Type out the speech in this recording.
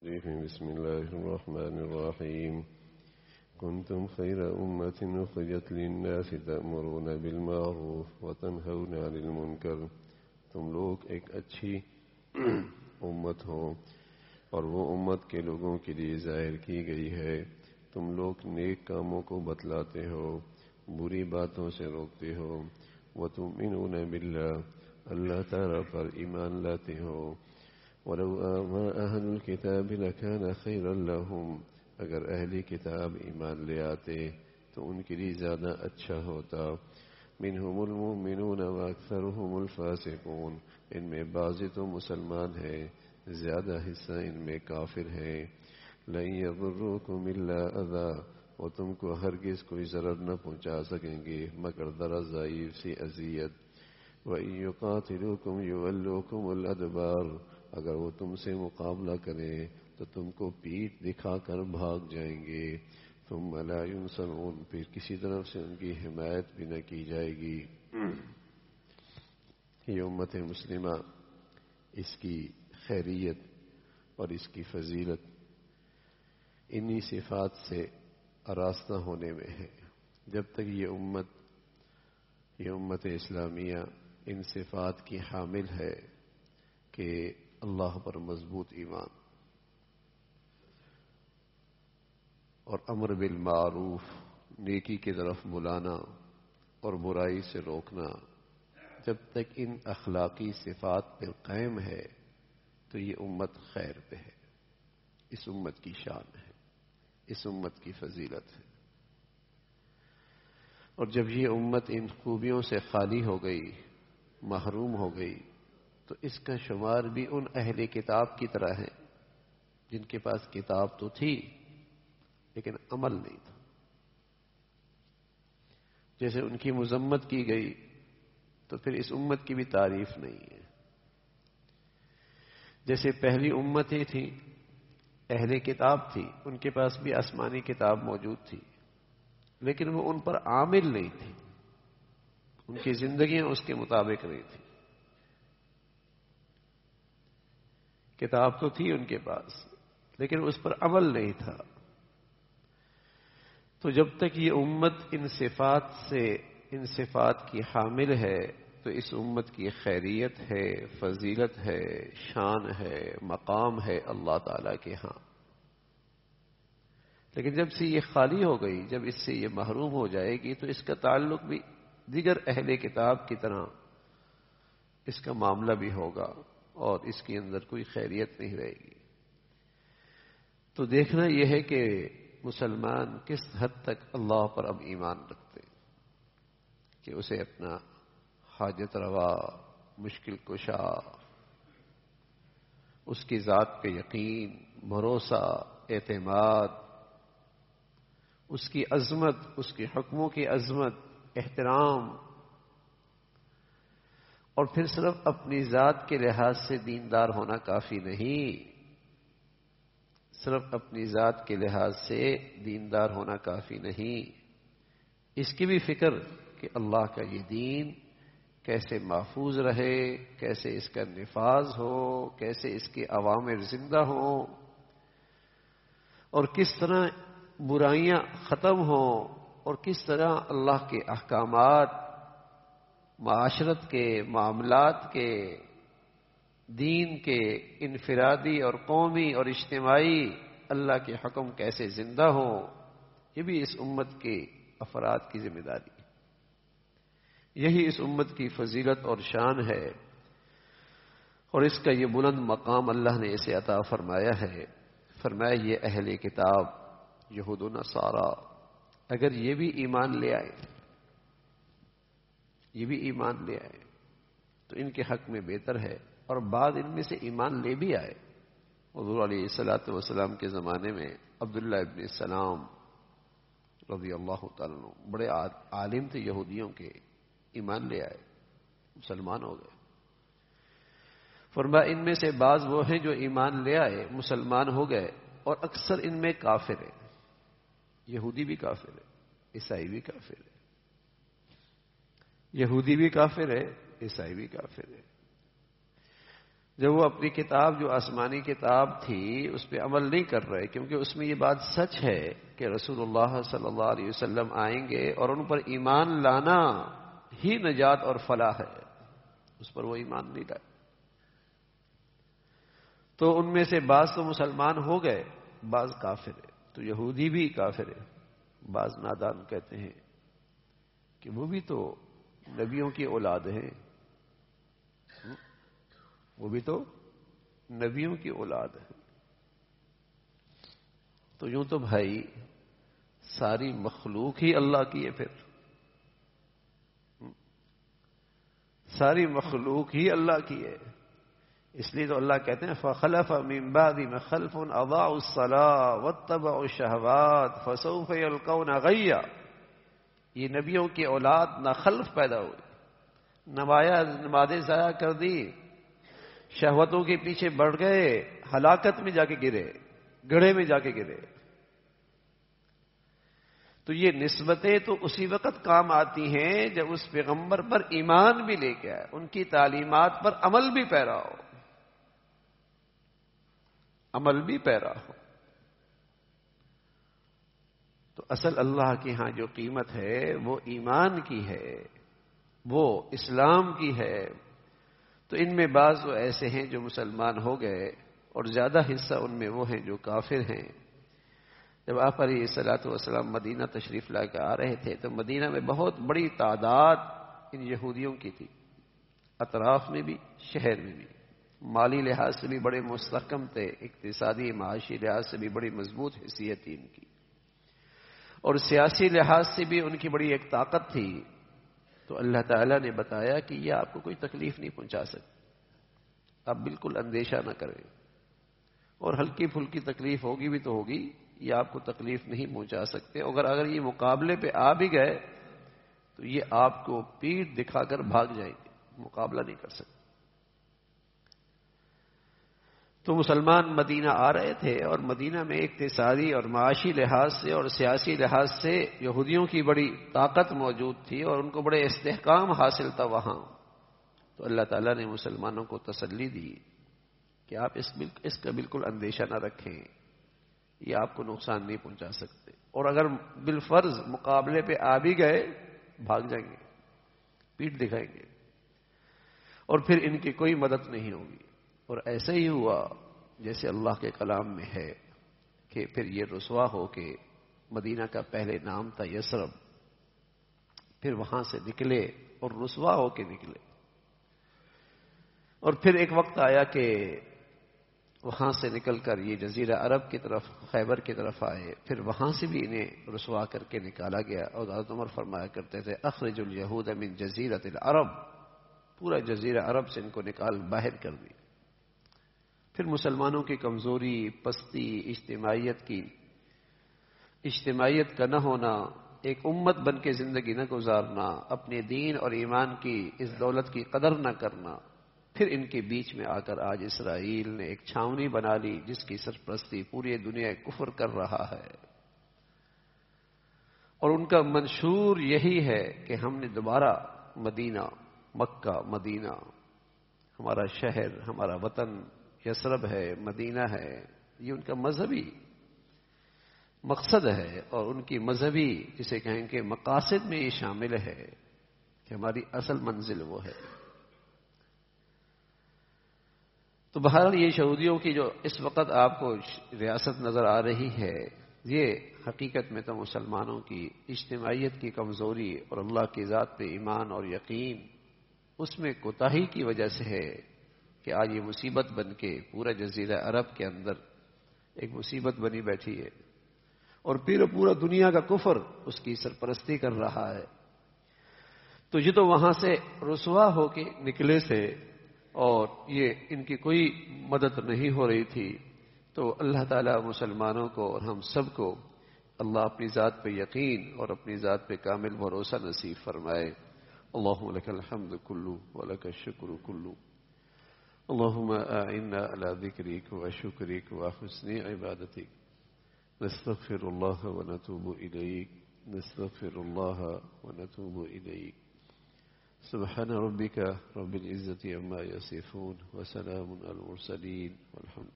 بسم الله الرحمن الرحيم كنتم خير أمة أخرجت للناس تأمرون بالمعروف وتنهون عن المنکر. تم لوگ ایک اچھی امت ہو اور وہ امت کے لوگوں کے لیے ظاہر کی گئی ہے. تم لوگ نیک کاموں کو بتلاتے ہو، بری باتوں سے روکتے ہو. وتؤمنون بالله، اللہ تعالیٰ پر ایمان لاتے ہو. ولو آمن أهل الكتاب لكان خيرا لهم، اگر اہل کتاب ایمان لے آتے تو ان کے لیے زیادہ اچھا ہوتا. منهم المؤمنون وأكثرهم الفاسقون، ان میں بعض تو مسلمان ہیں، زیادہ حصہ ان میں کافر ہیں. لن يضروكم إلا أذى، وہ تم کو ہرگز کوئی ضرر نہ پہنچا سکیں گے مگر ذرا ضعیف سی اذیت. وَإِن يُقَاتِلُوكُمْ يُوَلُّوكُمُ الْأَدْبَارَ، اگر وہ تم سے مقابلہ کریں تو تم کو پیٹھ دکھا کر بھاگ جائیں گے. ثُمَّ لَا يُنصَرُونَ، پھر کسی طرف سے ان کی حمایت بھی نہ کی جائے گی. یہ امت مسلمہ، اس کی خیریت اور اس کی فضیلت انہی صفات سے آراستہ ہونے میں ہے. جب تک یہ امت اسلامیہ ان صفات کی حامل ہے کہ اللہ پر مضبوط ایمان اور امر بالمعروف، نیکی کی طرف بلانا اور برائی سے روکنا، جب تک ان اخلاقی صفات پر قائم ہے تو یہ امت خیر پہ ہے. اس امت کی شان ہے، اس امت کی فضیلت ہے. اور جب یہ امت ان خوبیوں سے خالی ہو گئی، محروم ہو گئی، تو اس کا شمار بھی ان اہل کتاب کی طرح ہے جن کے پاس کتاب تو تھی لیکن عمل نہیں تھا. جیسے ان کی مذمت کی گئی تو پھر اس امت کی بھی تعریف نہیں ہے. جیسے پہلی امتیں تھیں، اہل کتاب تھی، ان کے پاس بھی آسمانی کتاب موجود تھی لیکن وہ ان پر عامل نہیں تھی، ان کی زندگیاں اس کے مطابق نہیں تھی. کتاب تو تھی ان کے پاس لیکن اس پر عمل نہیں تھا. تو جب تک یہ امت ان صفات کی حامل ہے تو اس امت کی خیریت ہے، فضیلت ہے، شان ہے، مقام ہے اللہ تعالی کے ہاں. لیکن جب سے یہ خالی ہو گئی، جب اس سے یہ محروم ہو جائے گی تو اس کا تعلق بھی دیگر اہل کتاب کی طرح اس کا معاملہ بھی ہوگا اور اس کے اندر کوئی خیریت نہیں رہے گی. تو دیکھنا یہ ہے کہ مسلمان کس حد تک اللہ پر اب ایمان رکھتے کہ اسے اپنا حاجت روا، مشکل کشا، اس کی ذات پہ یقین، بھروسہ، اعتماد، اس کی عظمت، اس کے حکموں کی عظمت، احترام، اور پھر صرف اپنی ذات کے لحاظ سے دیندار ہونا کافی نہیں. صرف اپنی ذات کے لحاظ سے دیندار ہونا کافی نہیں، اس کی بھی فکر کہ اللہ کا یہ دین کیسے محفوظ رہے، کیسے اس کا نفاذ ہو، کیسے اس کے اوامر زندہ ہوں، اور کس طرح برائیاں ختم ہوں، اور کس طرح اللہ کے احکامات معاشرت کے، معاملات کے، دین کے، انفرادی اور قومی اور اجتماعی اللہ کے حکم کیسے زندہ ہوں. یہ بھی اس امت کے افراد کی ذمہ داری ہے. یہی اس امت کی فضیلت اور شان ہے اور اس کا یہ بلند مقام اللہ نے اسے عطا فرمایا ہے. فرمایا یہ اہل کتاب یہود و نصارا اگر یہ بھی ایمان لے آئے، یہ بھی ایمان لے آئے تو ان کے حق میں بہتر ہے. اور بعد ان میں سے ایمان لے بھی آئے. حضور علیہ السلام کے زمانے میں عبداللہ ابن سلام رضی اللہ تعالیٰ عنہ بڑے عالم تھے یہودیوں کے، ایمان لے آئے، مسلمان ہو گئے. فرمایا ان میں سے بعض وہ ہیں جو ایمان لے آئے، مسلمان ہو گئے، اور اکثر ان میں کافر ہے. یہودی بھی کافر ہے، عیسائی بھی کافر ہے. یہودی بھی کافر ہے، عیسائی بھی کافر ہے. جب وہ اپنی کتاب جو آسمانی کتاب تھی اس پہ عمل نہیں کر رہے، کیونکہ اس میں یہ بات سچ ہے کہ رسول اللہ صلی اللہ علیہ وسلم آئیں گے اور ان پر ایمان لانا ہی نجات اور فلاح ہے، اس پر وہ ایمان نہیں لائے۔ تو ان میں سے بعض تو مسلمان ہو گئے، بعض کافر ہے، تو یہودی بھی کافر ہے۔ بعض نادان کہتے ہیں کہ وہ بھی تو نبیوں کی اولاد ہیں، وہ بھی تو نبیوں کی اولاد ہے۔ تو یوں تو بھائی ساری مخلوق ہی اللہ کی ہے، پھر ساری مخلوق ہی اللہ کی ہے۔ اس لیے تو اللہ کہتے ہیں فَخَلَفَ مِن بَعْدِهِمْ خَلْفٌ أَضَاعُوا الصَّلَاةَ وَاتَّبَعُوا الشَّهَوَاتِ فَسَوْفَ يَلْقَوْنَ غَيًّا۔ یہ نبیوں کی اولاد نہ خلف پیدا ہوئی، نمازیں ضائع کر دی، شہوتوں کے پیچھے بڑھ گئے، ہلاکت میں جا کے گرے، گڑھے میں جا کے گرے۔ تو یہ نسبتیں تو اسی وقت کام آتی ہیں جب اس پیغمبر پر ایمان بھی لے کے آئے، ان کی تعلیمات پر عمل بھی پیرا ہو، عمل بھی پیرا ہو۔ تو اصل اللہ کے ہاں جو قیمت ہے وہ ایمان کی ہے، وہ اسلام کی ہے۔ تو ان میں بعض وہ ایسے ہیں جو مسلمان ہو گئے اور زیادہ حصہ ان میں وہ ہیں جو کافر ہیں۔ جب آپ علیہ الصلوۃ والسلام مدینہ تشریف لا کے آ رہے تھے تو مدینہ میں بہت بڑی تعداد ان یہودیوں کی تھی، اطراف میں بھی شہر میں بھی، مالی لحاظ سے بھی بڑے مستحکم تھے، اقتصادی معاشی لحاظ سے بھی بڑی مضبوط حیثیت تھی ان کی، اور سیاسی لحاظ سے بھی ان کی بڑی ایک طاقت تھی۔ تو اللہ تعالیٰ نے بتایا کہ یہ آپ کو کوئی تکلیف نہیں پہنچا سکتے، آپ بالکل اندیشہ نہ کریں، اور ہلکی پھلکی تکلیف ہوگی بھی تو ہوگی، یہ آپ کو تکلیف نہیں پہنچا سکتے۔ اگر یہ مقابلے پہ آ بھی گئے تو یہ آپ کو پیٹھ دکھا کر بھاگ جائیں گے، مقابلہ نہیں کر سکتے۔ تو مسلمان مدینہ آ رہے تھے اور مدینہ میں اقتصادی اور معاشی لحاظ سے اور سیاسی لحاظ سے یہودیوں کی بڑی طاقت موجود تھی اور ان کو بڑے استحکام حاصل تھا وہاں۔ تو اللہ تعالیٰ نے مسلمانوں کو تسلی دی کہ آپ اس کا بالکل اندیشہ نہ رکھیں، یہ آپ کو نقصان نہیں پہنچا سکتے، اور اگر بالفرض مقابلے پہ آ بھی گئے بھاگ جائیں گے، پیٹھ دکھائیں گے، اور پھر ان کی کوئی مدد نہیں ہوگی۔ اور ایسا ہی ہوا جیسے اللہ کے کلام میں ہے کہ پھر یہ رسوا ہو کے مدینہ کا پہلے نام تھا یثرب، پھر وہاں سے نکلے اور رسوا ہو کے نکلے، اور پھر ایک وقت آیا کہ وہاں سے نکل کر یہ جزیرہ عرب کی طرف، خیبر کی طرف آئے، پھر وہاں سے بھی انہیں رسوا کر کے نکالا گیا۔ اور حضرت عمر فرمایا کرتے تھے اخرج الیہود من جزیرۃ العرب، پورا جزیرہ عرب سے ان کو نکال باہر کر دی۔ پھر مسلمانوں کی کمزوری، پستی، اجتماعیت کا نہ ہونا، ایک امت بن کے زندگی نہ گزارنا، اپنے دین اور ایمان کی اس دولت کی قدر نہ کرنا، پھر ان کے بیچ میں آ کر آج اسرائیل نے ایک چھاونی بنا لی جس کی سرپرستی پوری دنیا کفر کر رہا ہے، اور ان کا منشور یہی ہے کہ ہم نے دوبارہ مدینہ، مکہ مدینہ، ہمارا شہر، ہمارا وطن یثرب ہے، مدینہ ہے، یہ ان کا مذہبی مقصد ہے، اور ان کی مذہبی جسے کہیں کہ مقاصد میں یہ شامل ہے کہ ہماری اصل منزل وہ ہے۔ تو بہرحال یہ یہودیوں کی جو اس وقت آپ کو ریاست نظر آ رہی ہے، یہ حقیقت میں تو مسلمانوں کی اجتماعیت کی کمزوری اور اللہ کی ذات پہ ایمان اور یقین اس میں کوتاہی کی وجہ سے ہے کہ آج یہ مصیبت بن کے پورا جزیرہ عرب کے اندر ایک مصیبت بنی بیٹھی ہے، اور پھر پورا دنیا کا کفر اس کی سرپرستی کر رہا ہے۔ تو یہ تو وہاں سے رسوا ہو کے نکلے سے، اور یہ ان کی کوئی مدد نہیں ہو رہی تھی۔ تو اللہ تعالیٰ مسلمانوں کو اور ہم سب کو اللہ اپنی ذات پہ یقین اور اپنی ذات پہ کامل بھروسہ نصیب فرمائے۔ اللہم لک الحمد کلو ولک الشکر کلو، اللہم اعنا علی ذکرک وشکرک وحسن عبادتک، نستغفر اللہ ونتوب الیک، نستغفر اللہ ونتوب الیک، سبحان ربك رب العزة عما يصفون وسلام على المرسلين والحمد